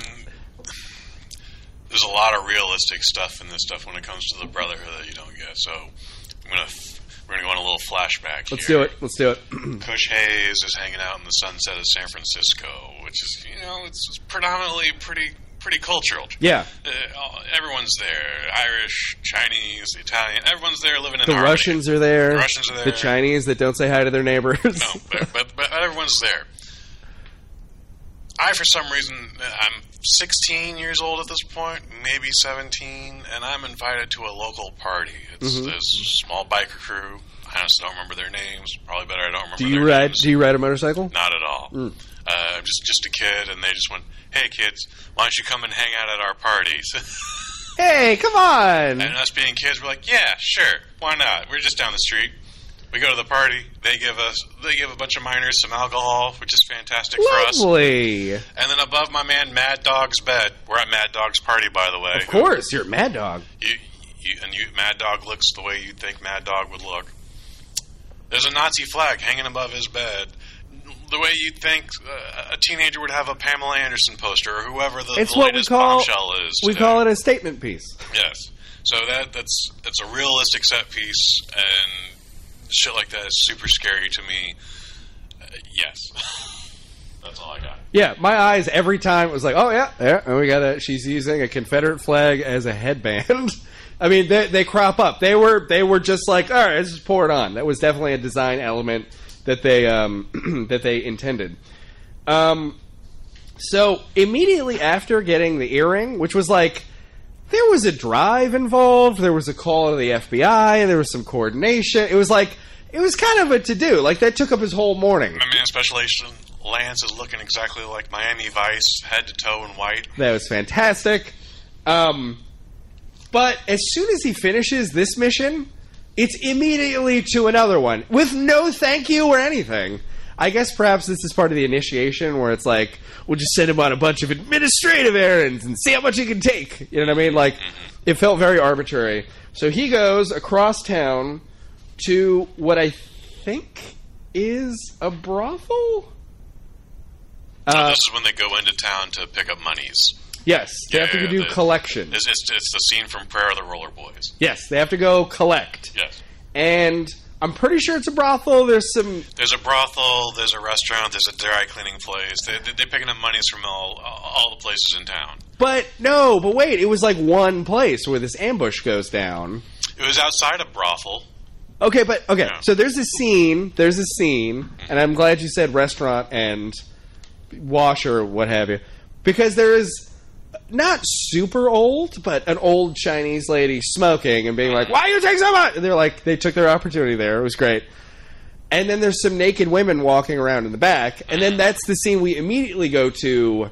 There's a lot of realistic stuff in this stuff when it comes to the Brotherhood that you don't get. So we're We're going to go on a little flashback Let's here. do it. Cush Hayes is hanging out in the sunset of San Francisco, which is, it's predominantly pretty cultural. Yeah. Everyone's there. Irish, Chinese, Italian. Everyone's there living in The harmony. Russians are there. The Russians are there. The Chinese that don't say hi to their neighbors. No, but everyone's there. For some reason, I'm 16 years old at this point, maybe 17, and I'm invited to a local party. It's this small biker crew. I honestly don't remember their names. Probably better I don't remember their names. Do you ride a motorcycle? Not at all. I'm just a kid, and they just went, "Hey, kids, why don't you come and hang out at our parties?" Hey, come on! And us being kids, we're like, "Yeah, sure, why not? We're just down the street." We go to the party. They give a bunch of minors some alcohol, which is fantastic for us. Lovely. And then above my man Mad Dog's bed, we're at Mad Dog's party, by the way. Of course, you're Mad Dog. Mad Dog looks the way you'd think Mad Dog would look. There's a Nazi flag hanging above his bed, the way you'd think a teenager would have a Pamela Anderson poster or whoever the latest bombshell is. We call it a statement piece. Yes. So that's a realistic set piece, and shit like that is super scary to me. Yes. That's all I got. Yeah, my eyes every time it was like, oh yeah, and we got she's using a Confederate flag as a headband. I mean, they crop up. They were just like, all right, let's just pour it on. That was definitely a design element that they that they intended. So immediately after getting the earring, which was like, there was a drive involved, there was a call to the FBI, there was some coordination. It was like, it was kind of a to-do. Like, that took up his whole morning. My man, Special Agent Lance is looking exactly like Miami Vice, head to toe in white. That was fantastic. But as soon as he finishes this mission, it's immediately to another one, with no thank you or anything. I guess perhaps this is part of the initiation where it's like, we'll just send him on a bunch of administrative errands and see how much he can take. You know what I mean? Like, it felt very arbitrary. So he goes across town to what I think is a brothel? This is when they go into town to pick up monies. Yes, they have to do collection. It's the scene from Prayer of the Roller Boys. Yes, they have to go collect. Yes. And I'm pretty sure it's a brothel. There's a brothel, there's a restaurant, there's a dry cleaning place. They're picking up monies from all the places in town. But wait, it was like one place where this ambush goes down. It was outside a brothel. Okay, so there's a scene, and I'm glad you said restaurant and wash or what have you, because there is not super old, but an old Chinese lady smoking and being like, "Why you take so much?" And they're like, they took their opportunity there. It was great. And then there's some naked women walking around in the back, and then that's the scene we immediately go to.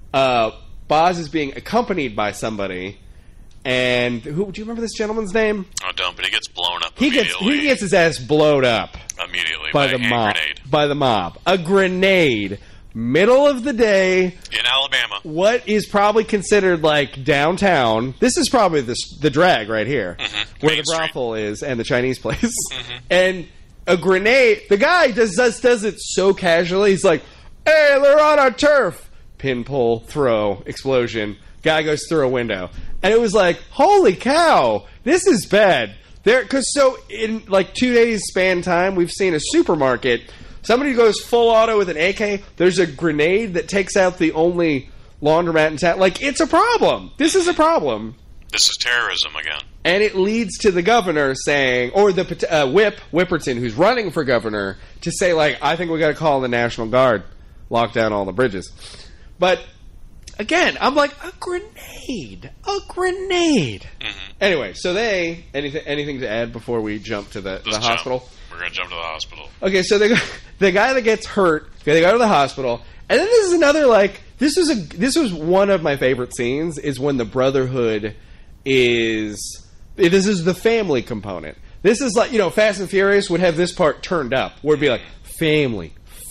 Boz is being accompanied by somebody. And do you remember this gentleman's name? I don't, but he gets blown up immediately. He gets his ass blown up immediately by a hand grenade. By the mob. A grenade. Middle of the day. In Alabama. What is probably considered like downtown. This is probably the drag right here. Where Main the brothel Street. is and the Chinese place. And a grenade. The guy does it so casually. He's like, "Hey, they're on our turf." Pin, pull, throw, explosion. Guy goes through a window. And it was like, holy cow, this is bad. So in like 2 days span time, we've seen a supermarket. Somebody goes full auto with an AK. There's a grenade that takes out the only laundromat in town. Like, it's a problem. This is a problem. This is terrorism again. And it leads to the governor saying, or the Whipperton, who's running for governor, to say, like, I think we got to call the National Guard, lock down all the bridges. But again, I'm like, a grenade. Anyway, so anything to add before we jump to the hospital? We're going to jump to the hospital. Okay, so the guy that gets hurt, they go to the hospital, and then this is another, like, this was one of my favorite scenes, is when the Brotherhood this is the family component. This is like, Fast and Furious would have this part turned up, where it'd be like, family,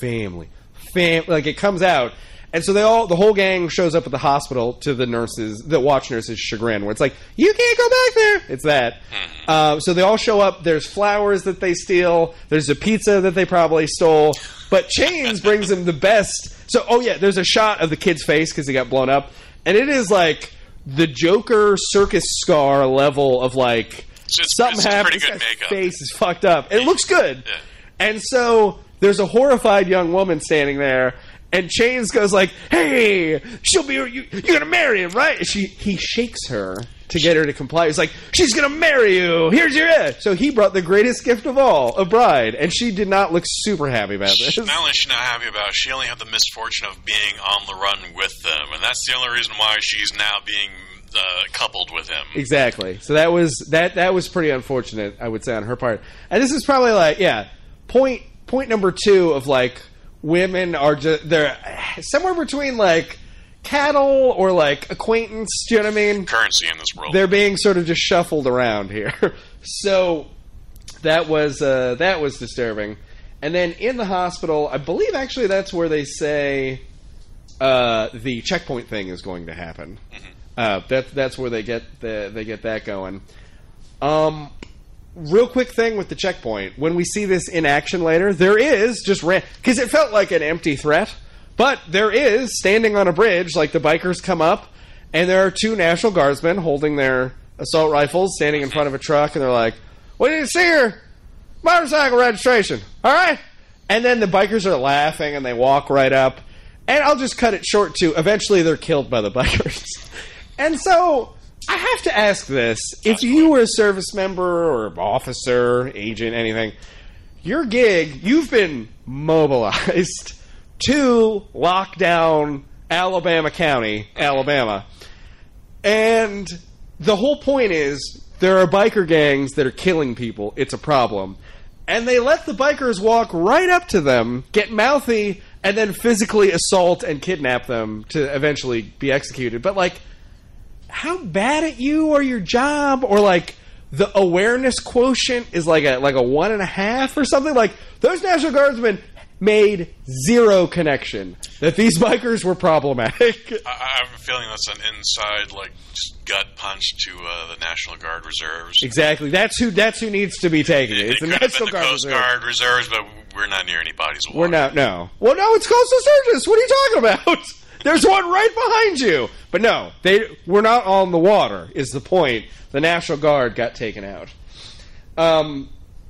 like it comes out. And so the whole gang shows up at the hospital to the watch nurse's chagrin, where it's like, you can't go back there. It's that. So they all show up. There's flowers that they steal. There's a pizza that they probably stole. But Chains brings them the best. So, there's a shot of the kid's face because he got blown up. And it is like the Joker circus scar level of like something happened. Pretty good His makeup. face is fucked up. It looks good. Yeah. And so there's a horrified young woman standing there, and Chains goes like, "Hey, you're gonna marry him, right?" He shakes her to get her to comply. He's like, "She's gonna marry you. Here's your head." So he brought the greatest gift of all, a bride, and she did not look super happy about this. Not only is she not happy about it, she only had the misfortune of being on the run with them, and that's the only reason why she's now being coupled with him. Exactly. So that was pretty unfortunate, I would say, on her part. And this is probably like, point number 2 of like women are just they're somewhere between like cattle or like acquaintance. Do you know what I mean? Currency in this world. They're being sort of just shuffled around here. So that was disturbing. And then in the hospital, I believe actually that's where they say the checkpoint thing is going to happen. That's where they get that going. Real quick thing with the checkpoint. When we see this in action later, there is just because it felt like an empty threat, but there is standing on a bridge. Like the bikers come up, and there are 2 National Guardsmen holding their assault rifles, standing in front of a truck, and they're like, "We need to see your motorcycle registration, all right?" And then the bikers are laughing, and they walk right up. And I'll just cut it short to eventually they're killed by the bikers. And so I have to ask this. If you were a service member or officer, agent, anything, your gig, you've been mobilized to lockdown Alabama County, Alabama. And the whole point is there are biker gangs that are killing people. It's a problem. And they let the bikers walk right up to them, get mouthy, and then physically assault and kidnap them to eventually be executed. But, like, how bad at you or your job, or like the awareness quotient is like a 1.5 or something. Like those National Guardsmen made zero connection that these bikers were problematic. I have a feeling that's an inside like just gut punch to the National Guard Reserves. Exactly. That's who needs to be taken. It's the National Guard Coast Guard Reserves, but we're not near any bodies of water. We're not. No. Well, no. It's Coastal Surges. What are you talking about? There's one right behind you. But no, we're not on the water, is the point. The National Guard got taken out. And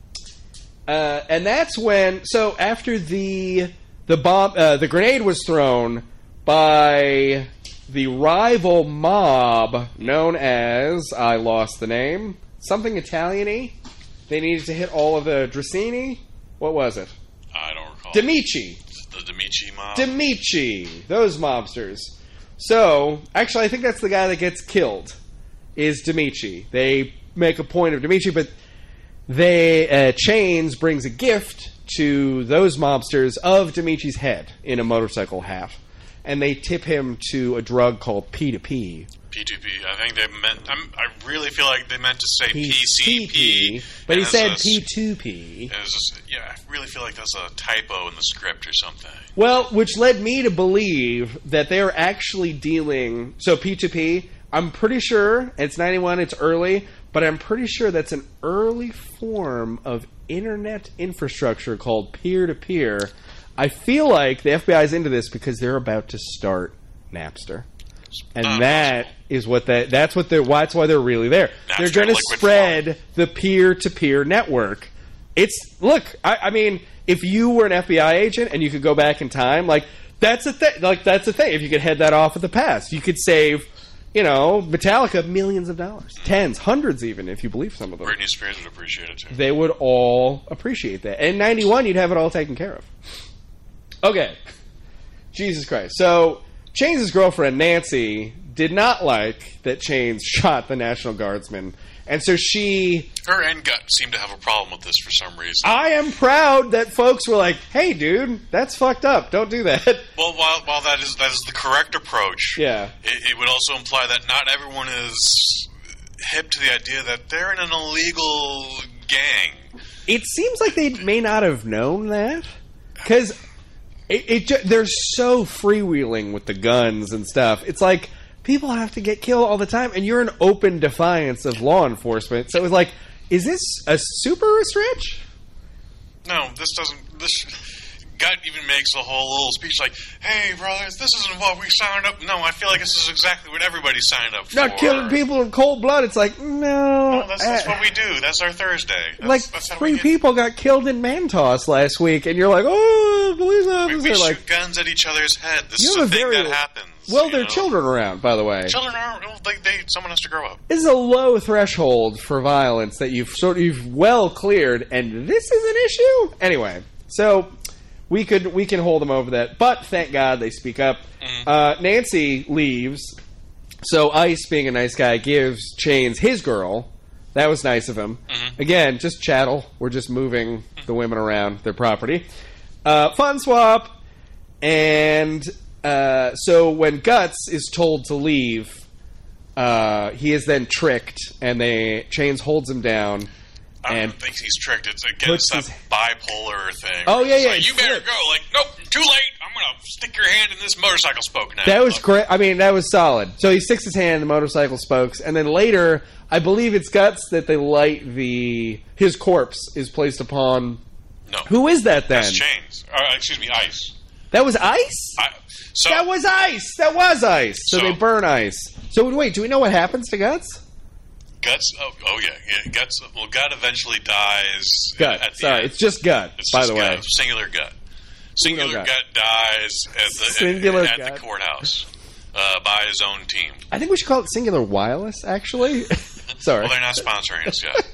that's when... So after the bomb... the grenade was thrown by the rival mob known as... I lost the name. Something Italian-y. They needed to hit all of the Dracini. What was it? I don't recall. D'Amici. The D'Amici mob? D'Amici. Those mobsters. So, actually, I think that's the guy that gets killed, is D'Amici. They make a point of D'Amici, but Chains brings a gift to those mobsters of D'Amici's head in a motorcycle hat. And they tip him to a drug called P2P. P2P. I think they meant... I really feel like they meant to say PCP. But he said P2P. I really feel like that's a typo in the script or something. Well, which led me to believe that they're actually dealing... So P2P, I'm pretty sure, it's 91, it's early, but I'm pretty sure that's an early form of internet infrastructure called peer-to-peer. I feel like the FBI's into this because they're about to start Napster. And that's why they're really there. They're going to spread the peer-to-peer network. I mean, if you were an FBI agent and you could go back in time, like that's a thing. That's a thing. If you could head that off at the past, you could save, Metallica millions of dollars, tens, hundreds, even if you believe some of them. Britney Spears would appreciate it too. They would all appreciate that. In 91, you'd have it all taken care of. Okay, Jesus Christ. So Chains' girlfriend, Nancy, did not like that Chains shot the National Guardsman. And so her and Gut seemed to have a problem with this for some reason. I am proud that folks were like, hey, dude, that's fucked up. Don't do that. Well, while that is the correct approach, yeah, it would also imply that not everyone is hip to the idea that they're in an illegal gang. It seems like they may not have known that. Because... they're so freewheeling with the guns and stuff. It's like people have to get killed all the time, and you're in open defiance of law enforcement. So it was like, is this a super stretch? No, this doesn't. Gut even makes a whole little speech like, "Hey, brothers, this isn't what we signed up." No, I feel like this is exactly what everybody signed up for. Not killing people in cold blood. It's like, no. That's what we do. That's our Thursday. That's 3 people got killed in Mantos last week, and you're like, oh, police officers. We shoot like, guns at each other's head. This is a thing that happens. Well, there are children around, by the way. Children are. Someone has to grow up. This is a low threshold for violence that you've well cleared, and this is an issue? Anyway, so we can hold them over that. But thank God they speak up. Nancy leaves. So Ice, being a nice guy, gives Chains his girl. That was nice of him. Again, just chattel. We're just moving the women around their property. Fun swap. And so when Guts is told to leave, he is then tricked, and Chains holds him down. I don't think he's tricked. It's against that bipolar thing. Oh, yeah. Like, you better go. Like, nope, too late. I'm going to stick your hand in this motorcycle spoke now. That was great. I mean, that was solid. So he sticks his hand in the motorcycle spokes, and then later, I believe it's Guts that they light his corpse is placed upon. No. Who is that then? That's Chains. Excuse me, Ice. That was Ice? That was Ice. That was Ice. So they burn Ice. So wait, do we know what happens to Guts? Guts. Oh yeah. Guts. Well, Gut eventually dies. Gut. At the Sorry, end. it's just Gut. By the way, Singular Gut. Singular Gut dies at the courthouse by his own team. I think we should call it Singular Wireless. Actually, sorry. Well, they're not sponsoring us yet.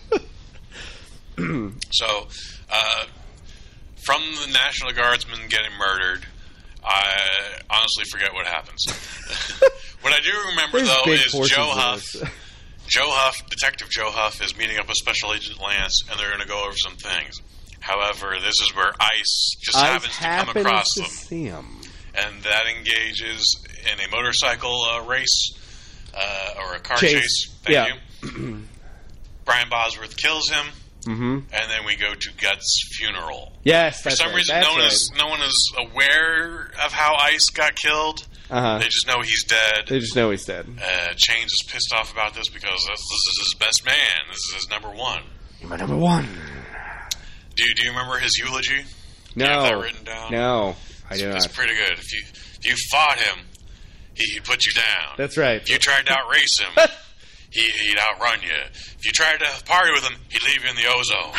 So, from the National Guardsman getting murdered, I honestly forget what happens. What I do remember, though, is Joe Huff. Detective Joe Huff, is meeting up with Special Agent Lance, and they're going to go over some things. However, this is where Ice happens to come across them. See him. And that engages in a motorcycle race, or a car chase. Thank you. Brian Bosworth kills him, and then we go to Guts' funeral. Yes, For some reason, no one is aware of how Ice got killed. They just know he's dead. Chains is pissed off about this because this is his best man. This is his number one. My number one. Do you remember his eulogy? No. Do you have that written down? No, I do not. It's pretty good. If you fought him, he'd put you down. That's right. If you tried to outrace him, he'd outrun you. If you tried to party with him, he'd leave you in the ozone.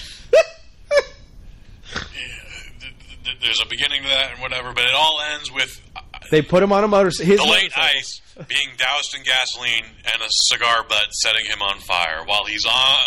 There's a beginning to that and whatever, but it all ends with they put him on a motorcycle. The late Ice being doused in gasoline and a cigar butt setting him on fire while he's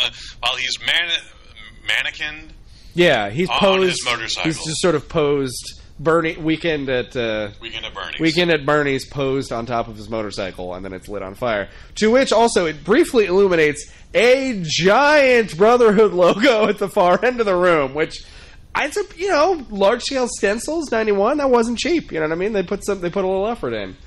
mannequined. Yeah, he's posed on his motorcycle. He's just sort of posed. Weekend at Bernie's. Weekend at Bernie's, posed on top of his motorcycle, and then it's lit on fire. To which also it briefly illuminates a giant Brotherhood logo at the far end of the room, which. It's large scale stencils. 91. That wasn't cheap. You know what I mean? They put a little effort in.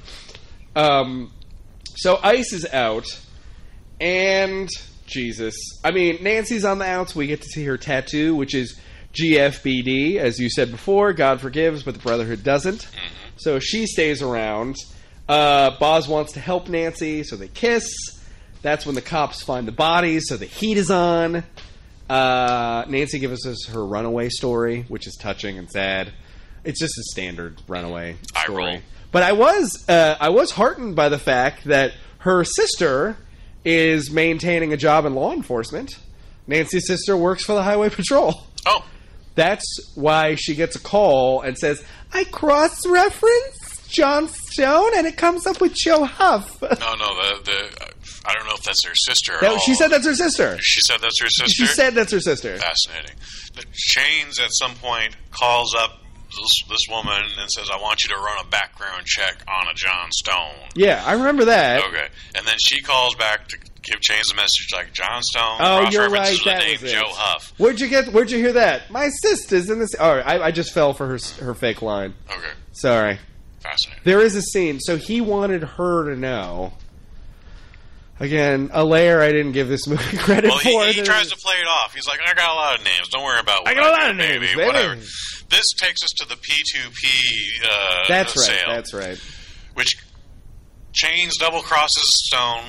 So Ice is out, and Jesus. I mean, Nancy's on the outs. We get to see her tattoo, which is GFBD, as you said before. God forgives, but the Brotherhood doesn't. So she stays around. Boz wants to help Nancy, so they kiss. That's when the cops find the bodies, so the heat is on. Nancy gives us her runaway story, which is touching and sad. It's just a standard runaway story. But I was heartened by the fact that her sister is maintaining a job in law enforcement. Nancy's sister works for the Highway Patrol. Oh. That's why she gets a call and says, I cross-reference John Stone, and it comes up with Joe Huff. No, I don't know if that's her sister at No, all. she said that's her sister. She said that's her sister? She said that's her sister. Fascinating. Chains at some point calls up this woman and says, I want you to run a background check on a John Stone. Yeah, I remember that. Okay. And then she calls back to give Chains a message like, John Stone, oh, you're right, the name Joe Huff. Where'd you hear that? My sister's in this. All right, I just fell for her fake line. Okay. Sorry. Fascinating. There is a scene. So he wanted her to know. Again, a layer I didn't give this movie credit for. He tries to play it off. He's like, I got a lot of names. Don't worry about what I got a lot of names, baby. Whatever. This takes us to the P2P That's right, sale. that's right. Which Chains double crosses Stone.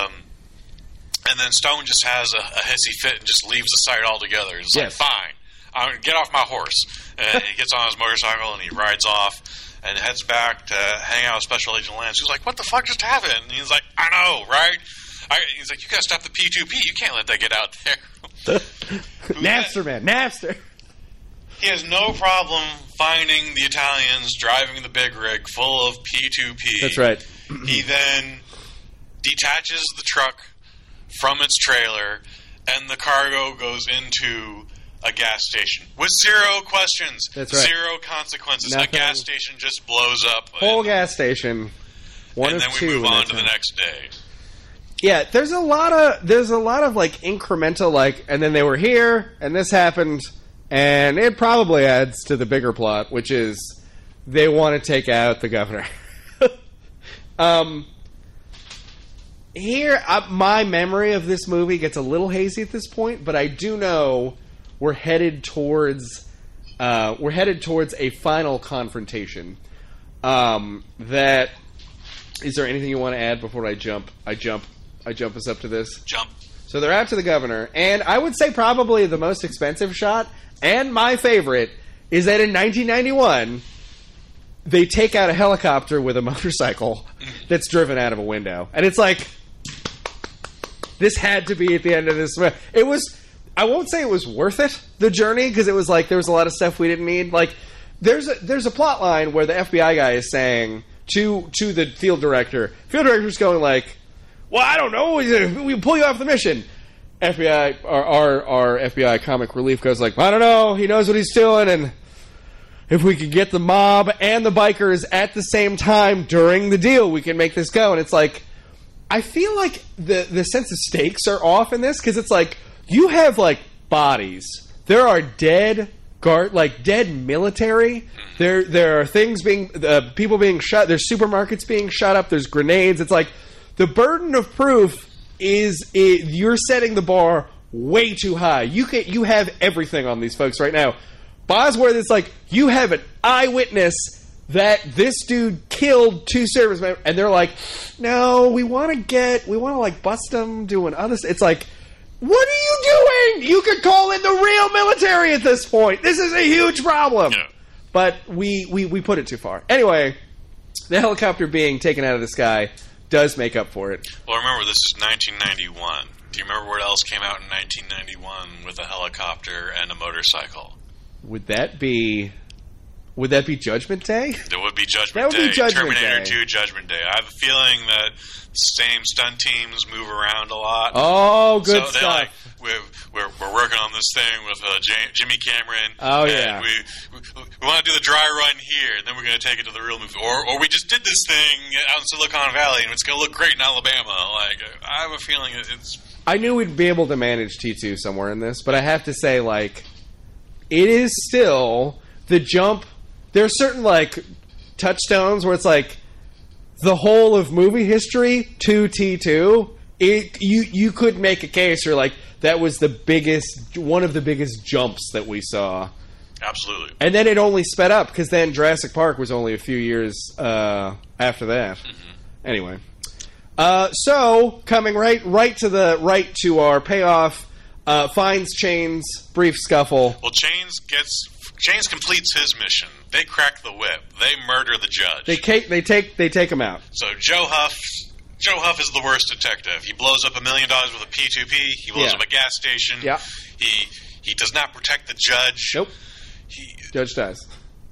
And then Stone just has a hissy fit and just leaves the site altogether. It's like, fine. get off my horse. And he gets on his motorcycle and he rides off and heads back to hang out with Special Agent Lance. He's like, what the fuck just happened? And he's like, I know, right? He's like, you gotta stop the P2P. You can't let that get out there. Napster, man. Napster. He has no problem finding the Italians driving the big rig full of P2P. That's right. He then detaches the truck from its trailer, and the cargo goes into a gas station with zero questions. That's right. Zero consequences. Nothing. The gas station just blows up. Whole gas station. And then we move on to the next day. Yeah, there's a lot of like incremental, like, and then they were here, and this happened, and it probably adds to the bigger plot, which is they want to take out the governor. Here, my memory of this movie gets a little hazy at this point, but I do know we're headed towards a final confrontation. That is there anything you want to add before I jump us up to this? Jump. So they're out to the governor, and I would say probably the most expensive shot, and my favorite, is that in 1991, they take out a helicopter with a motorcycle that's driven out of a window. And it's like, this had to be at the end of this. It was, I won't say it was worth it, the journey, because it was like, there was a lot of stuff we didn't need. Like, there's a plot line where the FBI guy is saying to the field director's going like, well, I don't know, we pull you off the mission. FBI, our FBI comic relief goes like, I don't know, he knows what he's doing, and if we could get the mob and the bikers at the same time during the deal, we can make this go. And it's like, I feel like the sense of stakes are off in this, because it's like, you have like bodies. There are dead military. There are things being, people being shot. There's supermarkets being shot up. There's grenades. It's like, the burden of proof is you're setting the bar way too high. You have everything on these folks right now. Bosworth, it's like, you have an eyewitness that this dude killed 2 servicemen, and they're like, no, we want to like bust them doing other stuff. It's like, what are you doing? You could call in the real military at this point. This is a huge problem. Yeah. But we put it too far. Anyway, the helicopter being taken out of the sky does make up for it. Well, remember, this is 1991. Do you remember what else came out in 1991 with a helicopter and a motorcycle? Would that be Judgment Day? There would be Judgment That would Day. be Judgment Terminator Day. 2 Judgment Day. I have a feeling that the same stunt teams move around a lot. Oh, good so stuff. They're like, we're working on this thing with Jimmy Cameron. Oh, yeah. And we want to do the dry run here, and then we're going to take it to the real movie. Or we just did this thing out in Silicon Valley, and it's going to look great in Alabama. Like, I have a feeling it's... I knew we'd be able to manage T2 somewhere in this, but I have to say, like, it is still the jump. There are certain, like, touchstones where it's like the whole of movie history to T2. You could make a case where, like, that was one of the biggest jumps that we saw. Absolutely. And then it only sped up, because then Jurassic Park was only a few years after that. Mm-hmm. Anyway. So, coming right to our payoff, finds Chains, brief scuffle. Well, Chains completes his mission. They crack the whip. They murder the judge. They take him out. So Joe Huff is the worst detective. He blows up $1 million worth of P2P. He blows up a gas station. Yeah. He does not protect the judge. Nope. Judge dies.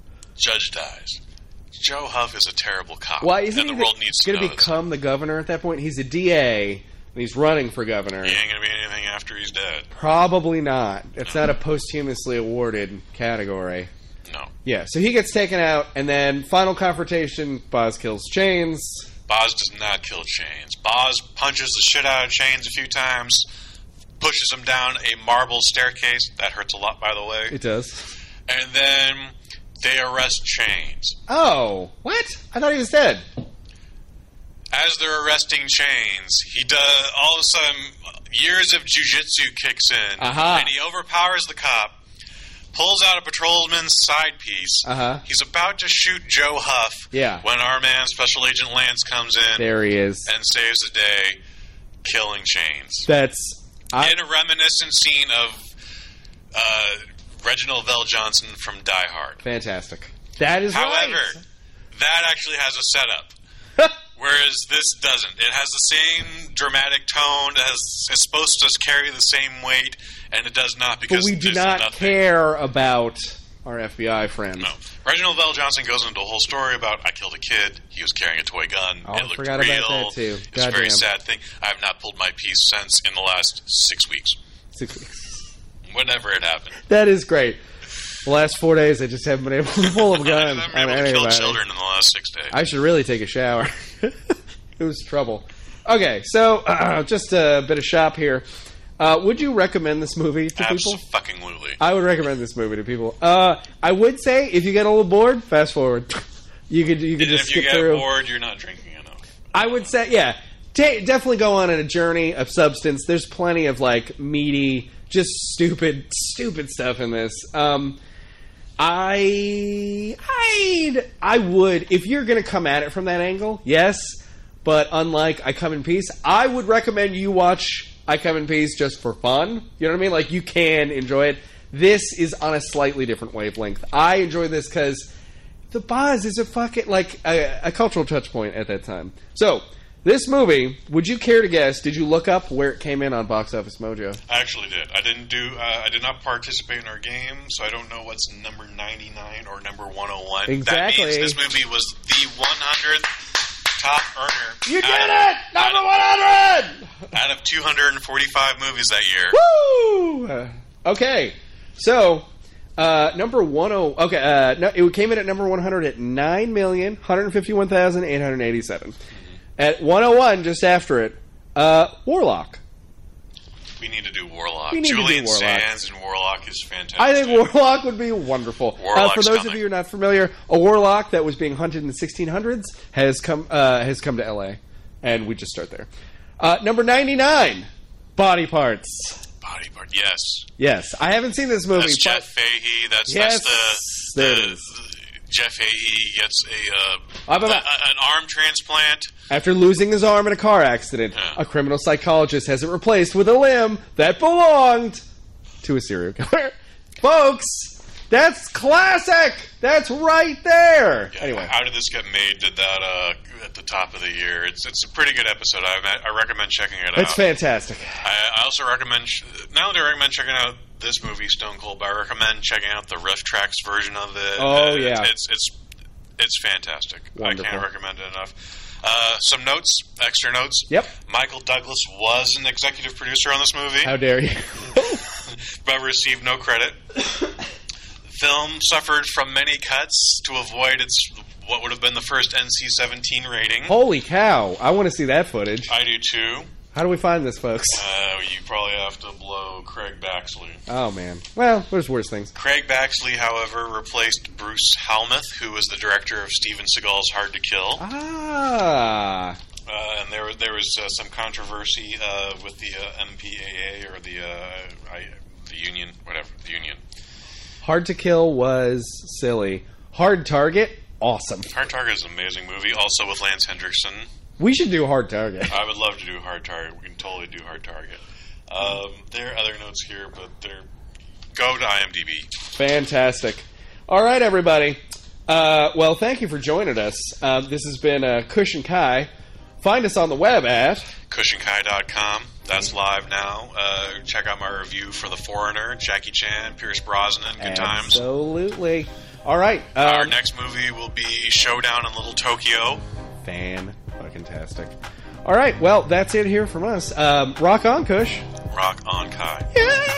Joe Huff is a terrible cop. Why isn't and the world needs to going to become the governor at that point? He's a DA, and he's running for governor. He ain't going to be anything after he's dead. Probably not. It's not a posthumously awarded category. No. Yeah, so he gets taken out, and then final confrontation, Boz kills Chains. Boz does not kill Chains. Boz punches the shit out of Chains a few times, pushes him down a marble staircase. That hurts a lot, by the way. It does. And then they arrest Chains. Oh, what? I thought he was dead. As they're arresting Chains, he does, all of a sudden, years of jujitsu kicks in, and he overpowers the cop, pulls out a patrolman's side piece. He's about to shoot Joe Huff when our man, Special Agent Lance, comes in. There he is. And saves the day, killing Chains. In a reminiscent scene of Reginald Vell Johnson from Die Hard. Fantastic. That is However, right. that actually has a setup. Whereas this doesn't. It has the same dramatic tone. It's supposed to carry the same weight, and it does not because But we do not care about our FBI friends. No. Reginald Vell Johnson goes into a whole story about, I killed a kid, he was carrying a toy gun, Oh, it I looked forgot real. about that too. It's a very sad thing. I have not pulled my piece since in the last 6 weeks. 6 weeks. Whenever it happened. That is great. The last 4 days, I just haven't been able to pull a gun. I haven't been able to kill children in the last 6 days. I should really take a shower. It was trouble. Okay, so just a bit of shop here. Would you recommend this movie to people? Absolutely. I would recommend this movie to people. I would say if you get a little bored, fast forward. You could just skip through. If you get bored, you're not drinking enough. I would say, yeah, definitely go on a journey of substance. There's plenty of like meaty, just stupid stuff in this. I would, if you're going to come at it from that angle, yes. But unlike I Come in Peace, I would recommend you watch I Come in Peace just for fun. You know what I mean? Like, you can enjoy it. This is on a slightly different wavelength. I enjoy this because the buzz is a fucking, like, a cultural touch point at that time. So, this movie, would you care to guess, did you look up where it came in on Box Office Mojo? I actually did. I did not participate in our game, so I don't know what's number 99 or number 101. Exactly. That means this movie was the 100th top earner. You did it! Number 100! Out of 245 movies that year. Woo! Okay, so number 10. Okay, no, it came in at number 100 at 9,151,887. At 101, just after it, Warlock. We need to do Warlock. We need to do Julian Warlock. Sands in Warlock is fantastic. I think Warlock would be wonderful. For those of you who are not familiar, a warlock that was being hunted in the 1600s has come to L.A., and we just start there. Number 99, Body Parts. Body Part, yes. Yes, I haven't seen this movie. That's Jeff Fahey. That's the Jeff Fahey gets an arm transplant. After losing his arm in a car accident, a criminal psychologist has it replaced with a limb that belonged to a serial killer. Folks, that's classic! That's right there! Yeah, anyway. How Did This Get Made did that at the top of the year. It's a pretty good episode. I recommend checking it out. It's fantastic. I also recommend, not only do I recommend checking out this movie, Stone Cold, but I recommend checking out the Riff Tracks version of it. Oh, yeah. It's fantastic. Wonderful. I can't recommend it enough. Some notes, extra notes. Yep. Michael Douglas was an executive producer on this movie. How dare you. But received no credit. The film suffered from many cuts to avoid what would have been the first NC-17 rating. Holy cow. I want to see that footage. I do too. How do we find this, folks? You probably have to blow Craig Baxley. Oh, man. Well, there's worse things. Craig Baxley, however, replaced Bruce Helmuth, who was the director of Steven Seagal's Hard to Kill. Ah. And there was some controversy with the MPAA or the union, whatever, the union. Hard to Kill was silly. Hard Target, awesome. Hard Target is an amazing movie, also with Lance Henriksen. We should do Hard Target. I would love to do Hard Target. We can totally do Hard Target. There are other notes here, but go to IMDb. Fantastic. All right, everybody. Well, thank you for joining us. This has been Kush and Kai. Find us on the web at KushandKai.com. That's live now. Check out my review for The Foreigner, Jackie Chan, Pierce Brosnan, good times. Absolutely. All right. Our next movie will be Showdown in Little Tokyo. Fan-fucking-tastic. All right, well, that's it here from us. Rock on, Kush. Rock on, Kai. Yeah!